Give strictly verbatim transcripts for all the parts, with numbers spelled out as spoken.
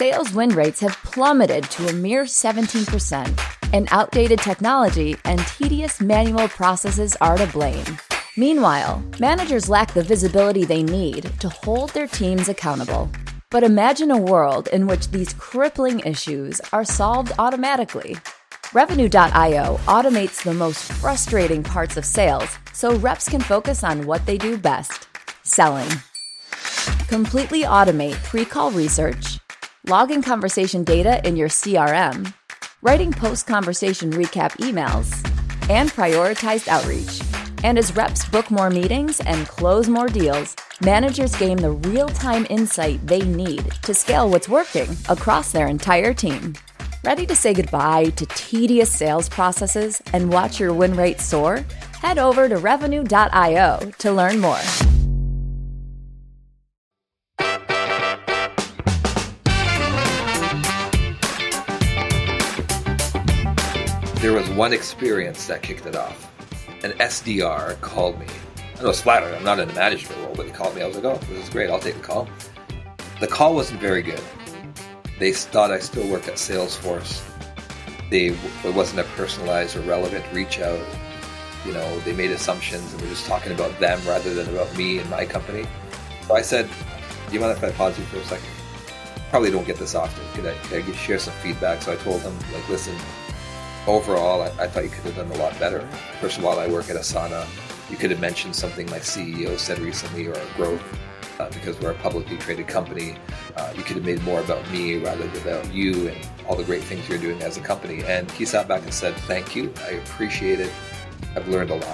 sales win rates have plummeted to a mere seventeen percent, and outdated technology and tedious manual processes are to blame. Meanwhile, managers lack the visibility they need to hold their teams accountable. But imagine a world in which these crippling issues are solved automatically. Revenue dot io automates the most frustrating parts of sales so reps can focus on what they do best: selling. Completely automate pre-call research, logging conversation data in your C R M, writing post-conversation recap emails, and prioritized outreach. And as reps book more meetings and close more deals, managers gain the real-time insight they need to scale what's working across their entire team. Ready to say goodbye to tedious sales processes and watch your win rate soar? Head over to Revenue dot io to learn more. There was one experience that kicked it off. An S D R called me. I was flattered. I'm not in a management role, but he called me. I was like, oh, this is great. I'll take the call. The call wasn't very good. They thought I still worked at Salesforce. They, it wasn't a personalized or relevant reach out. You know, they made assumptions and were just talking about them rather than about me and my company. So I said, do you mind if I pause you for a second? Probably don't get this often. Could I, could I share some feedback? So I told them, like, listen, overall, I, I thought you could have done a lot better. First of all, I work at Asana. You could have mentioned something my C E O said recently, or growth, uh, because we're a publicly traded company. Uh, you could have made more about me rather than about you and all the great things you're doing as a company. And he sat back and said, thank you. I appreciate it. I've learned a lot.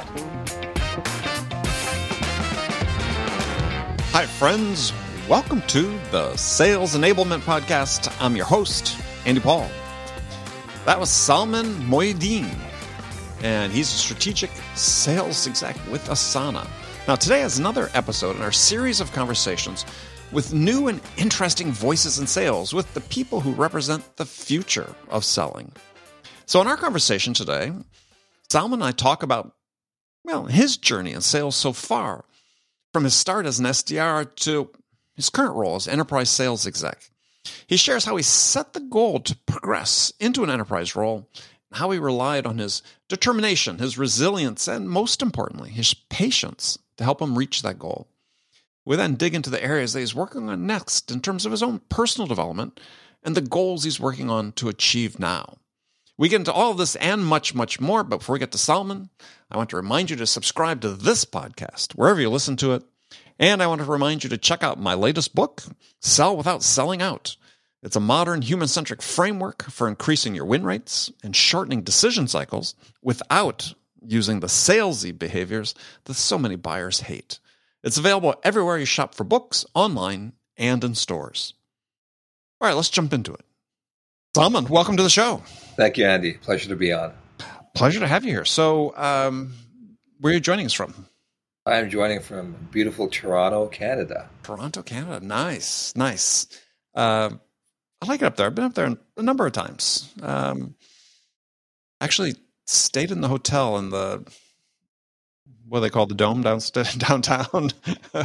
Hi, friends. Welcome to the Sales Enablement Podcast. I'm your host, Andy Paul. That was Salman Moeddin, and he's a strategic sales exec with Asana. Now, today is another episode in our series of conversations with new and interesting voices in sales with the people who represent the future of selling. So in our conversation today, Salman and I talk about, well, his journey in sales so far, from his start as an S D R to his current role as enterprise sales exec. He shares how he set the goal to progress into an enterprise role, and how he relied on his determination, his resilience, and most importantly, his patience to help him reach that goal. We then dig into the areas that he's working on next in terms of his own personal development and the goals he's working on to achieve now. We get into all of this and much, much more, but before we get to Salman, I want to remind you to subscribe to this podcast, wherever you listen to it. And I want to remind you to check out my latest book, Sell Without Selling Out. It's a modern human-centric framework for increasing your win rates and shortening decision cycles without using the salesy behaviors that so many buyers hate. It's available everywhere you shop for books, online, and in stores. All right, let's jump into it. Salman, welcome to the show. Thank you, Andy. Pleasure to be on. Pleasure to have you here. So, um, where are you joining us from? I'm joining from beautiful Toronto, Canada. Toronto, Canada. Nice, nice. Uh, I like it up there. I've been up there a number of times. Um, actually stayed in the hotel in the, what do they call the Dome downstairs, downtown. uh,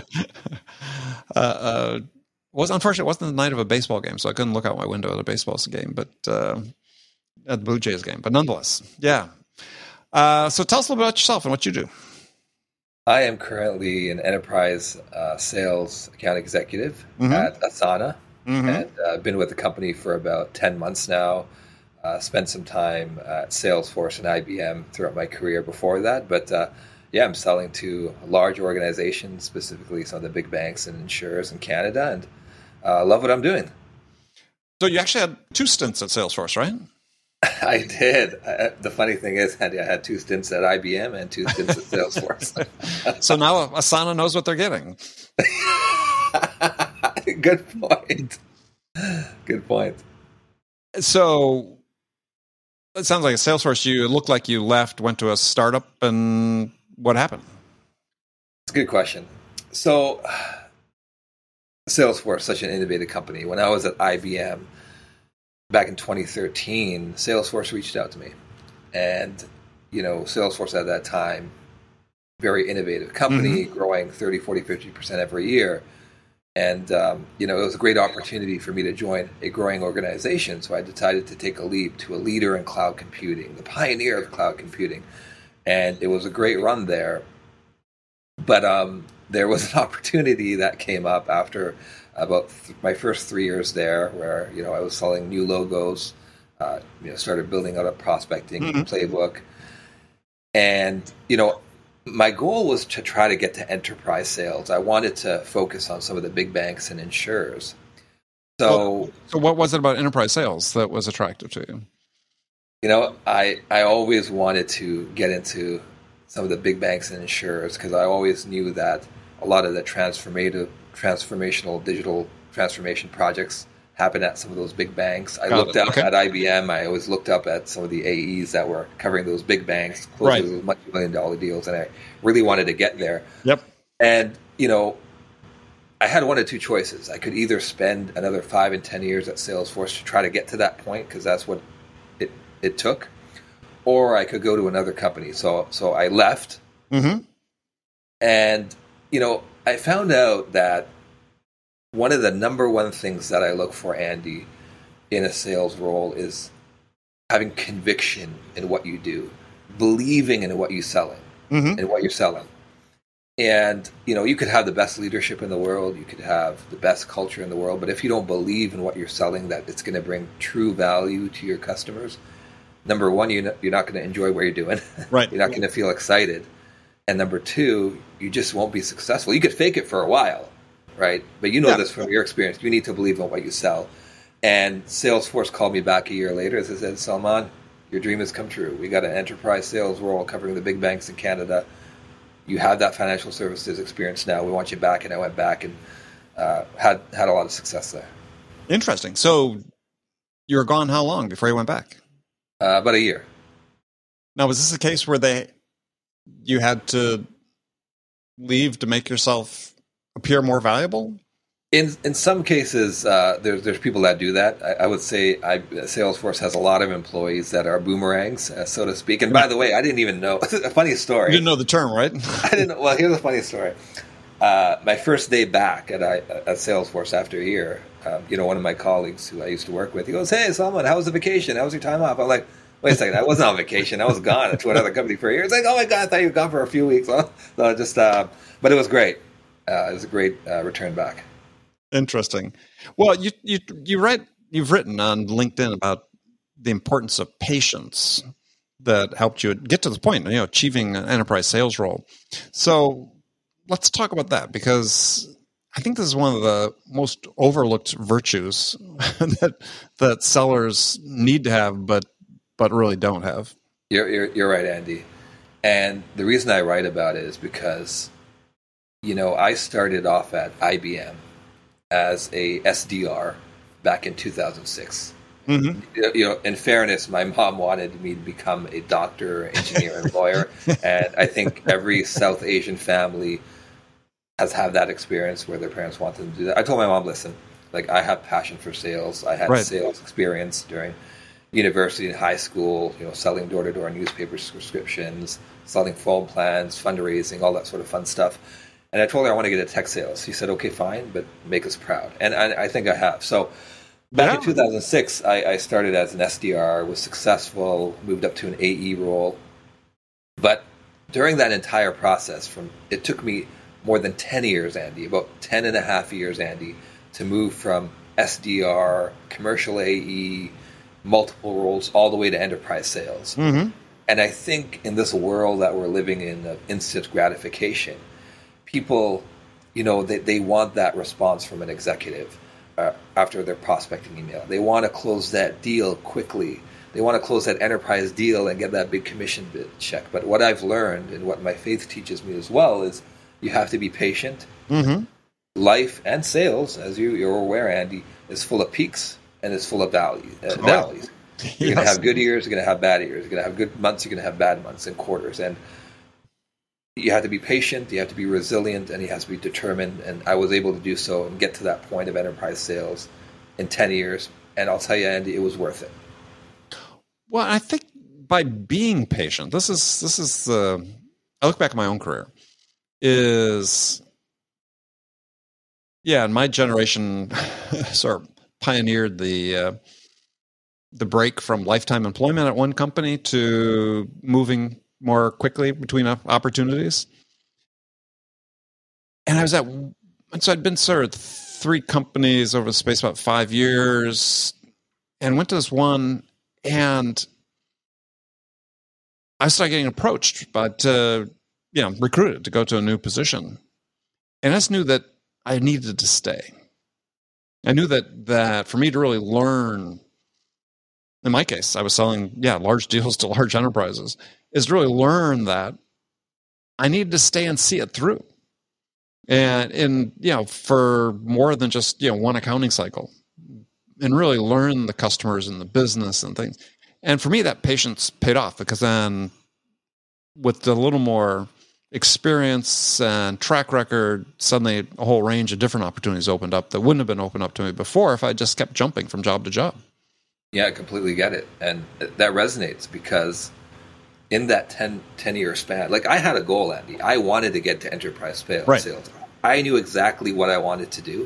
uh, was unfortunately, it wasn't the night of a baseball game, so I couldn't look out my window at a baseball game, but uh, at the Blue Jays game. But nonetheless, yeah. Uh, so tell us a little bit about yourself and what you do. I am currently an enterprise uh, sales account executive mm-hmm. at Asana. Mm-hmm. And I've uh, been with the company for about ten months now. Uh, spent some time at Salesforce and I B M throughout my career before that. But uh, yeah, I'm selling to large organizations, specifically some of the big banks and insurers in Canada. And I uh, love what I'm doing. So you actually had two stints at Salesforce, right? I did. I, the funny thing is, Andy, I had two stints at I B M and two stints at Salesforce. So now Asana knows what they're getting. Good point. Good point. So it sounds like at Salesforce, you looked like you left, went to a startup, and what happened? It's a good question. So Salesforce, such an innovative company. When I was at I B M back in twenty thirteen, Salesforce reached out to me. And, you know, Salesforce at that time, very innovative company, mm-hmm. growing thirty, forty, fifty percent every year. And, um, you know, it was a great opportunity for me to join a growing organization. So I decided to take a leap to a leader in cloud computing, the pioneer of cloud computing. And it was a great run there. But um, there was an opportunity that came up after about th- my first three years there where, you know, I was selling new logos, uh, you know, started building out a prospecting mm-hmm. playbook. And, you know, my goal was to try to get to enterprise sales. I wanted to focus on some of the big banks and insurers. So, well, so what was it about enterprise sales that was attractive to you? You know, I, I always wanted to get into some of the big banks and insurers because I always knew that a lot of the transformative, transformational digital transformation projects happen at some of those big banks. I Got looked it. up okay. at I B M. I always looked up at some of the A Es that were covering those big banks, closing right. those multi-million dollar deals, and I really wanted to get there. Yep. And, you know, I had one of two choices. I could either spend another five and ten years at Salesforce to try to get to that point, because that's what it, it took, or I could go to another company. So, so I left. Mm-hmm. And, you know, I found out that one of the number one things that I look for, Andy, in a sales role is having conviction in what you do, believing in what you're selling, mm-hmm. and what you're selling. And, you know, you could have the best leadership in the world, you could have the best culture in the world, but if you don't believe in what you're selling, that it's going to bring true value to your customers, number one, you're not, you're not going to enjoy what you're doing. Right. You're not going to feel excited. And number two, you just won't be successful. You could fake it for a while. Right, but you know yeah. this from your experience. You need to believe in what you sell. And Salesforce called me back a year later and said, Salman, your dream has come true. We got an enterprise sales role covering the big banks in Canada. You have that financial services experience now. We want you back. And I went back and uh, had had a lot of success there. Interesting. So you were gone how long before you went back? Uh, about a year. Now, was this a case where they you had to leave to make yourself appear more valuable? In in some cases, uh, there's there's people that do that. I, I would say I, Salesforce has a lot of employees that are boomerangs, uh, so to speak. And by the way, I didn't even know. A funny story. You didn't know the term, right? I didn't know. Well, here's a funny story. Uh, my first day back at I, at Salesforce after a year, um, you know, one of my colleagues who I used to work with, he goes, "Hey, Salman, how was the vacation? How was your time off?" I'm like, "Wait a second, I wasn't on vacation. I was gone to another company for a year." It's like, "Oh my god, I thought you were gone for a few weeks." So I just, uh, but it was great. Uh, it was a great uh, return back. Interesting. Well, you you you write you've written on LinkedIn about the importance of patience that helped you get to this point, you know, achieving an enterprise sales role. So let's talk about that, because I think this is one of the most overlooked virtues that that sellers need to have, but but really don't have. You're you're, you're right, Andy. And the reason I write about it is because, you know, I started off at I B M as a S D R back in two thousand six. Mm-hmm. You know, in fairness, my mom wanted me to become a doctor, engineer, and lawyer, and I think every South Asian family has had that experience where their parents want them to do that. I told my mom, listen, like, I have passion for sales. I had right. sales experience during university and high school, you know, selling door-to-door newspaper subscriptions, selling phone plans, fundraising, all that sort of fun stuff. And I told her I want to get into tech sales. She said, okay, fine, but make us proud. And I, I think I have. So back yeah. in two thousand six, I, I started as an S D R, was successful, moved up to an A E role. But during that entire process, from it took me more than ten years, Andy, about ten and a half years, Andy, to move from S D R, commercial A E, multiple roles, all the way to enterprise sales. Mm-hmm. And I think in this world that we're living in of instant gratification, people, you know, they, they want that response from an executive uh, after their prospecting email. They want to close that deal quickly. They want to close that enterprise deal and get that big commission check. But what I've learned, and what my faith teaches me as well, is you have to be patient. Mm-hmm. Life and sales, as you, you're aware, Andy, is full of peaks and is full of value, uh, valleys. You're yes. going to have good years, you're going to have bad years. You're going to have good months, you're going to have bad months and quarters. And you have to be patient, you have to be resilient, and you have to be determined. And I was able to do so and get to that point of enterprise sales in ten years. And I'll tell you, Andy, it was worth it. Well, I think by being patient, this is this is the. I look back at my own career. Is yeah, and my generation sort of pioneered the uh, the break from lifetime employment at one company to moving more quickly between opportunities. And I was at, and so I'd been sort of three companies over the space of about five years, and went to this one, and I started getting approached, but uh, you know, recruited to go to a new position, and I just knew that I needed to stay. I knew that that for me to really learn, in my case, I was selling yeah large deals to large enterprises, is to really learn that I needed to stay and see it through. And, and, you know, for more than just, you know, one accounting cycle, and really learn the customers and the business and things. And for me, that patience paid off, because then with a little more experience and track record, suddenly a whole range of different opportunities opened up that wouldn't have been opened up to me before if I just kept jumping from job to job. Yeah, I completely get it. And that resonates, because in that ten, ten-year span, like I had a goal, Andy. I wanted to get to enterprise sales. Right. I knew exactly what I wanted to do.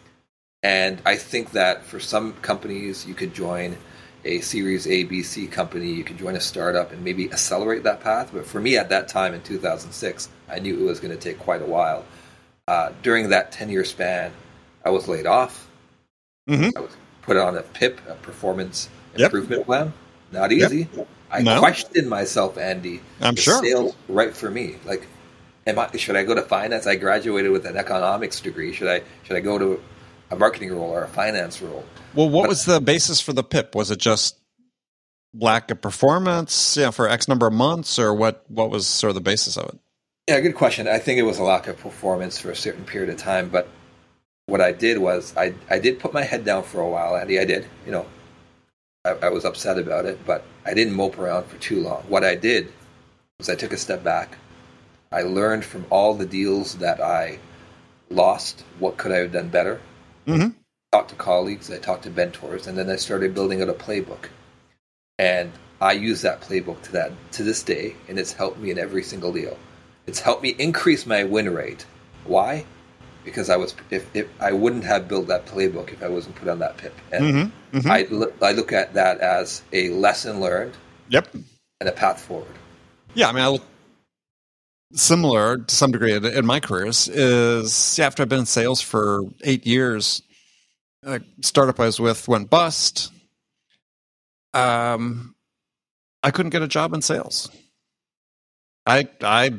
And I think that for some companies, you could join a Series A, B, C company. You could join a startup and maybe accelerate that path. But for me at that time in two thousand six, I knew it was going to take quite a while. Uh, during that ten-year span, I was laid off. Mm-hmm. I was put on a P I P, a performance yep. improvement plan. Not easy. Yep. I no. questioned myself, Andy. I'm sure. Sales right for me. Like, am I? Should I go to finance? I graduated with an economics degree. Should I? Should I go to a marketing role or a finance role? Well, what but, was the basis for the P I P? Was it just lack of performance, yeah, for X number of months, or what? What was sort of the basis of it? Yeah, good question. I think it was a lack of performance for a certain period of time. But what I did was I I did put my head down for a while, Andy. I did. You know, I, I was upset about it, but I didn't mope around for too long. What I did was I took a step back. I learned from all the deals that I lost, what could I have done better. Mm-hmm. I talked to colleagues, I talked to mentors, and then I started building out a playbook. And I use that playbook to that to this day, and it's helped me in every single deal. It's helped me increase my win rate. Why? Because I was if, if I wouldn't have built that playbook if I wasn't put on that P I P. And mm-hmm. Mm-hmm. I, look, I look at that as a lesson learned. Yep. And a path forward. Yeah, I mean, I look similar to some degree in, in my careers. Is after I've been in sales for eight years, a startup I was with went bust. Um, I couldn't get a job in sales. I I.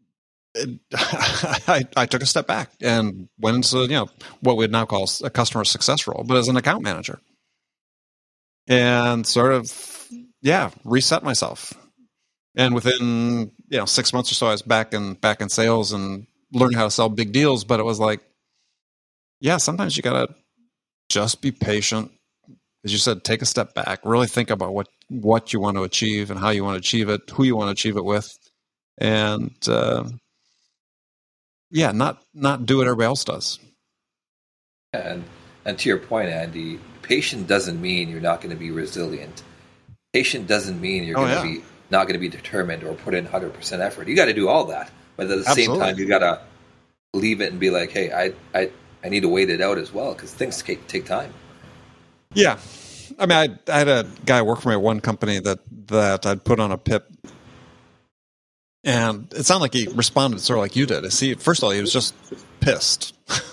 I, I took a step back and went into, you know, what we'd now call a customer success role, but as an account manager, and sort of, yeah, reset myself. And within, you know, six months or so, I was back in back in sales and learning how to sell big deals. But it was like, yeah, sometimes you gotta just be patient, as you said, take a step back, really think about what what you want to achieve and how you want to achieve it, who you want to achieve it with, and uh, yeah, not not do what everybody else does. And and to your point, Andy, patient doesn't mean you're not going to be resilient. Patient doesn't mean you're oh, going to yeah. be not going to be determined or put in one hundred percent effort. You got to do all that, but at the Absolutely. same time, you got to leave it and be like, hey, I I, I need to wait it out as well, because things take, take time. Yeah, I mean, I, I had a guy work for me at one company that that I'd put on a P I P. And it sounded like he responded sort of like you did. See, first of all, he was just pissed.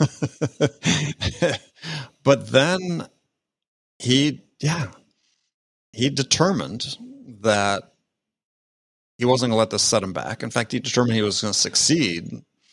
But then he, yeah, he determined that he wasn't going to let this set him back. In fact, he determined he was going to succeed.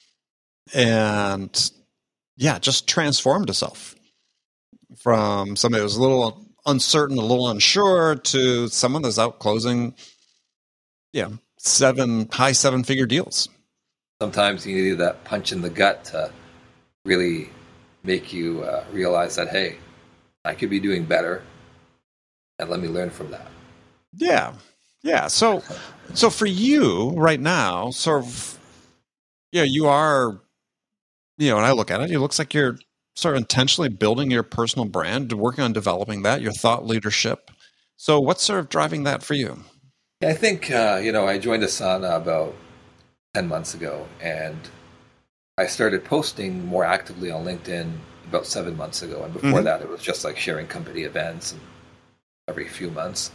And, yeah, just transformed himself from somebody who was a little uncertain, a little unsure, to someone that's out closing, yeah, seven high seven figure deals. Sometimes you need that punch in the gut to really make you uh, realize that, hey, I could be doing better, and let me learn from that. Yeah, yeah. So, so for you right now, sort of, yeah, you are, you know, when I look at it, it looks like you're sort of intentionally building your personal brand, working on developing that, your thought leadership. So, what's sort of driving that for you? I think, uh, you know, I joined Asana about ten months ago, and I started posting more actively on LinkedIn about seven months ago. And before mm-hmm. that, it was just like sharing company events and every few months.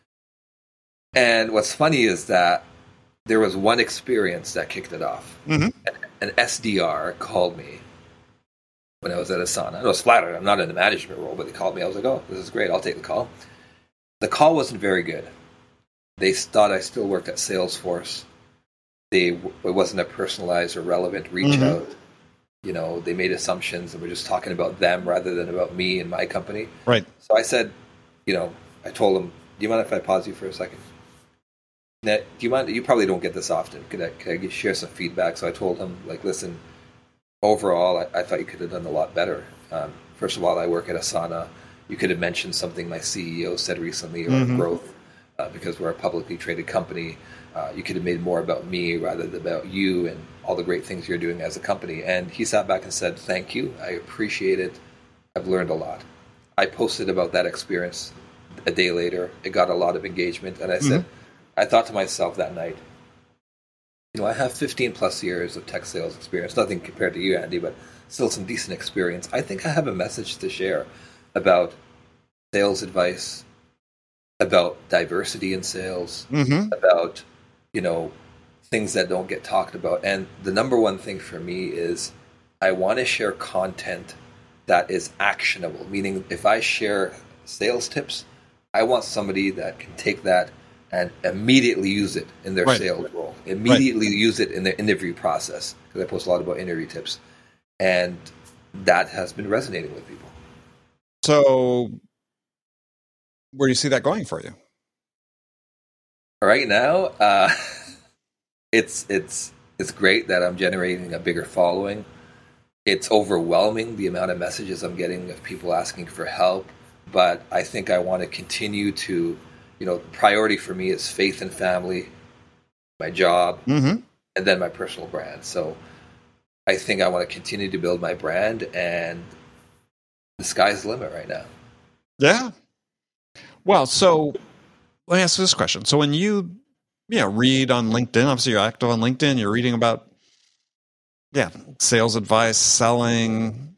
And what's funny is that there was one experience that kicked it off. Mm-hmm. An, an S D R called me when I was at Asana. I was flattered. I'm not in the management role, but they called me. I was like, oh, this is great. I'll take the call. The call wasn't very good. They thought I still worked at Salesforce. They, it wasn't a personalized or relevant reach mm-hmm. out. You know, they made assumptions and were just talking about them rather than about me and my company. Right. So I said, you know, I told them, do you mind if I pause you for a second? Now, do you mind? You probably don't get this often. Could I, could I share some feedback? So I told him, like, listen, overall, I, I thought you could have done a lot better. Um, first of all, I work at Asana. You could have mentioned something my C E O said recently around mm-hmm. growth, uh, because we're a publicly traded company. Uh, you could have made more about me rather than about you and all the great things you're doing as a company. And he sat back and said, thank you. I appreciate it. I've learned a lot. I posted about that experience a day later. It got a lot of engagement. And I said, mm-hmm. I thought to myself that night, you know, I have fifteen plus years of tech sales experience, nothing compared to you, Andy, but still some decent experience. I think I have a message to share about sales advice, about diversity in sales, mm-hmm. about, you know, things that don't get talked about. And the number one thing for me is I want to share content that is actionable, meaning if I share sales tips, I want somebody that can take that and immediately use it in their right. sales role, immediately right. use it in their interview process, because I post a lot about interview tips. And that has been resonating with people. So where do you see that going for you? Right now, uh, it's it's it's great that I'm generating a bigger following. It's overwhelming the amount of messages I'm getting of people asking for help, but I think I want to continue to, you know, priority for me is faith and family, my job, mm-hmm. and then my personal brand. So I think I want to continue to build my brand, and the sky's the limit right now. Yeah. Well, so let me ask you this question. So when you, you know, read on LinkedIn, obviously you're active on LinkedIn, you're reading about, yeah, sales advice, selling.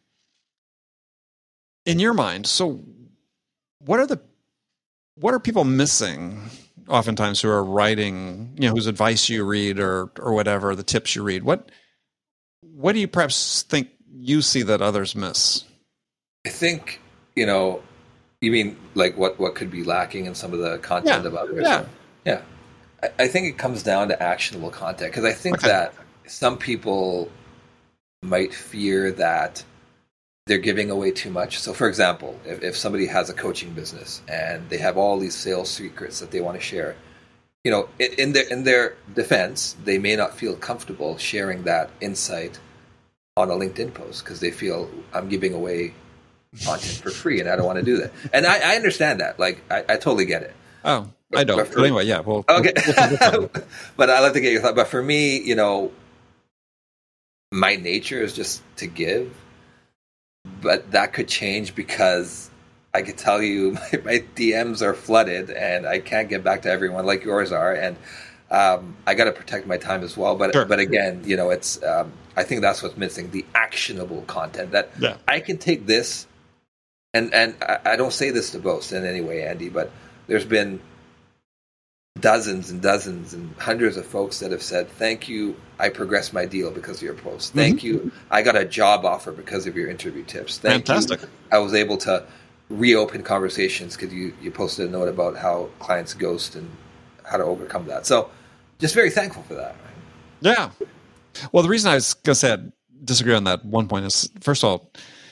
In your mind, so what are the, what are people missing oftentimes who are writing, you know, whose advice you read or, or whatever, the tips you read? What, what do you perhaps think you see that others miss? I think, you know, you mean like what, what could be lacking in some of the content yeah. of others? Yeah. Yeah. I, I think it comes down to actionable content, because I think okay. that some people might fear that they're giving away too much. So, for example, if, if somebody has a coaching business and they have all these sales secrets that they want to share, you know, in, in their in their defense, they may not feel comfortable sharing that insight on a LinkedIn post because they feel I'm giving away content for free, and I don't want to do that. And I, I understand that. Like, I, I totally get it. Oh, but, I don't. But, for, but anyway, yeah. Well, okay. But I'd like to get your thought. But for me, you know, my nature is just to give. But that could change, because I could tell you my, my D Ms are flooded, and I can't get back to everyone like yours are. And um, I got to protect my time as well. But sure. but again, you know, it's um, I think that's what's missing, the actionable content that yeah. I can take this. And and I don't say this to boast in any way, Andy, but there's been dozens and dozens and hundreds of folks that have said, thank you, I progressed my deal because of your post. Thank mm-hmm. you, I got a job offer because of your interview tips. Thank Fantastic. you, I was able to reopen conversations because you, you posted a note about how clients ghost and how to overcome that. So just very thankful for that. Right? Yeah. Well, the reason I was going to say I disagree on that one point is, first of all,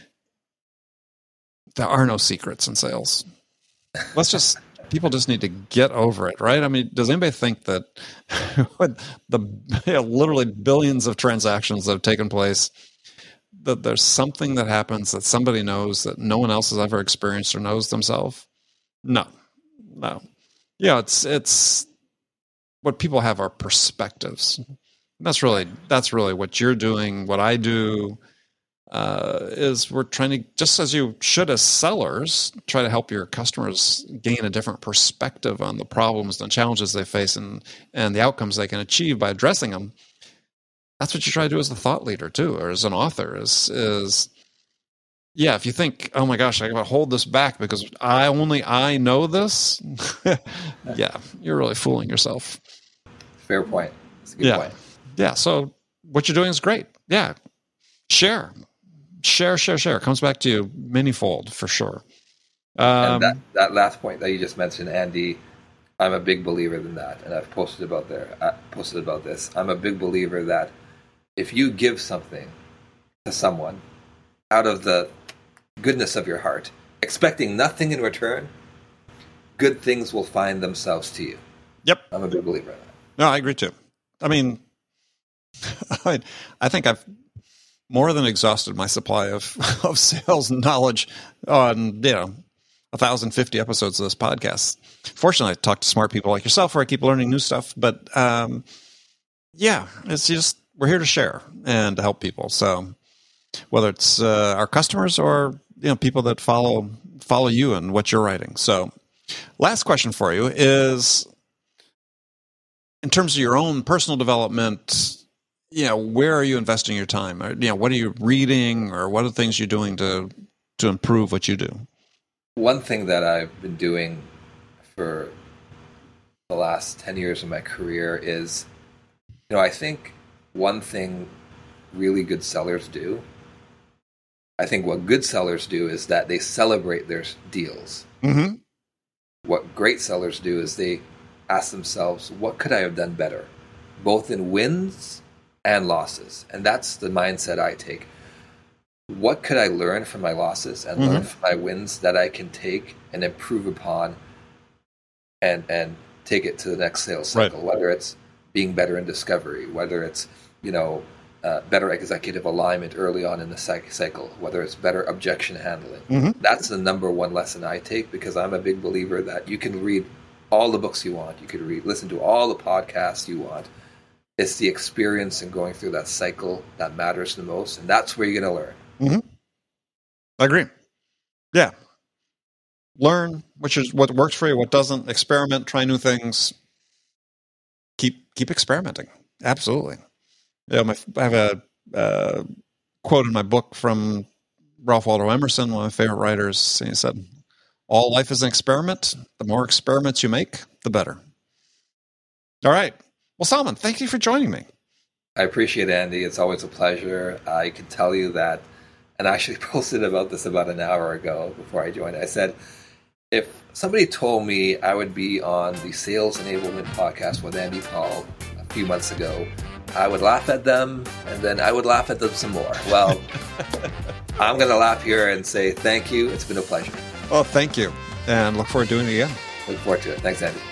there are no secrets in sales. Let's just, people just need to get over it, right? I mean, does anybody think that the you know, literally billions of transactions that have taken place, that there's something that happens that somebody knows that no one else has ever experienced or knows themselves? No, no. Yeah, it's, it's what people have are perspectives. That's really, that's really what you're doing, what I do. Uh, is we're trying to, just as you should as sellers, try to help your customers gain a different perspective on the problems and challenges they face and, and the outcomes they can achieve by addressing them. that's what you try to do as a thought leader too, or as an author is, is, yeah, if you think, oh my gosh, I got to hold this back because I only I know this, yeah, you're really fooling yourself. Fair point. That's a good yeah. point. Yeah. So what you're doing is great. Yeah. Share, share, share, share. It comes back to you manyfold for sure. Um, and that, that last point that you just mentioned, Andy, I'm a big believer in that, and I've posted about there. I posted about this. I'm a big believer that if you give something to someone out of the goodness of your heart, expecting nothing in return, good things will find themselves to you. Yep. I'm a big believer in that. No, I agree too. I mean, I, I think I've more than exhausted my supply of, of sales knowledge on, you know, one thousand fifty episodes of this podcast. Fortunately, I talk to smart people like yourself where I keep learning new stuff. But um, yeah, it's just, we're here to share and to help people. So whether it's uh, our customers or, you know, people that follow follow you and what you're writing. So last question for you is, in terms of your own personal development, you know, where are you investing your time? Or, you know, what are you reading, or what are the things you're doing to to improve what you do? One thing that I've been doing for the last ten years of my career is, you know, I think one thing really good sellers do, I think what good sellers do is that they celebrate their deals. Mm-hmm. What great sellers do is they ask themselves, what could I have done better? Both in wins and losses. And that's the mindset I take. What could I learn from my losses and mm-hmm. learn from my wins that I can take and improve upon and and take it to the next sales cycle, right. Whether it's being better in discovery, whether it's, you know, uh, better executive alignment early on in the cycle, whether it's better objection handling. Mm-hmm. That's the number one lesson I take, because I'm a big believer that you can read all the books you want. You could read, listen to all the podcasts you want. It's the experience and going through that cycle that matters the most, and that's where you're going to learn. Mm-hmm. I agree. Yeah. Learn which is what works for you, what doesn't. Experiment, try new things. Keep keep experimenting. Absolutely. Yeah, my, I have a uh, quote in my book from Ralph Waldo Emerson, one of my favorite writers. He said, "All life is an experiment. The more experiments you make, the better." All right. Well, Salman, thank you for joining me. I appreciate it, Andy. It's always a pleasure. I can tell you that, and I actually posted about this about an hour ago before I joined. I said, if somebody told me I would be on the Sales Enablement Podcast with Andy Paul a few months ago, I would laugh at them, and then I would laugh at them some more. Well, I'm going to laugh here and say thank you. It's been a pleasure. Oh, thank you. And look forward to doing it again. Look forward to it. Thanks, Andy.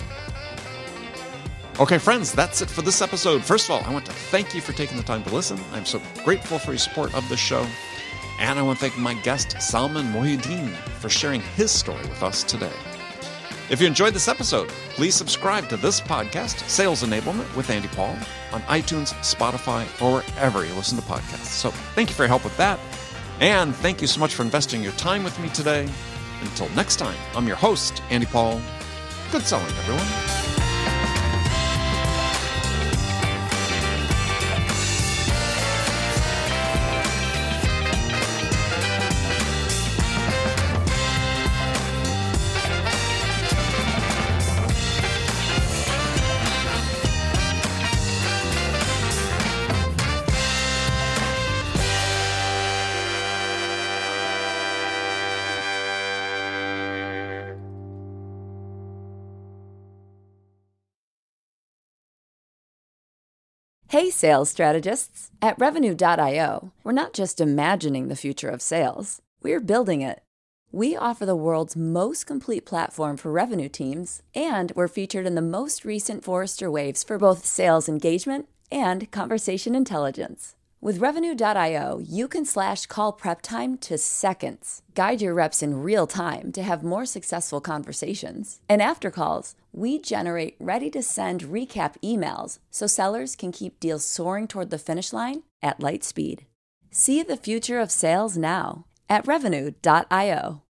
Okay, friends, that's it for this episode. First of all, I want to thank you for taking the time to listen. I'm so grateful for your support of this show. And I want to thank my guest, Salman Mohiuddin, for sharing his story with us today. If you enjoyed this episode, please subscribe to this podcast, Sales Enablement with Andy Paul, on iTunes, Spotify, or wherever you listen to podcasts. So thank you for your help with that. And thank you so much for investing your time with me today. Until next time, I'm your host, Andy Paul. Good selling, everyone. Hey, sales strategists. At Revenue dot io, we're not just imagining the future of sales, we're building it. We offer the world's most complete platform for revenue teams, and we're featured in the most recent Forrester Waves for both sales engagement and conversation intelligence. With Revenue dot io, you can slash call prep time to seconds, guide your reps in real time to have more successful conversations. And after calls, we generate ready-to-send recap emails so sellers can keep deals soaring toward the finish line at light speed. See the future of sales now at Revenue dot io.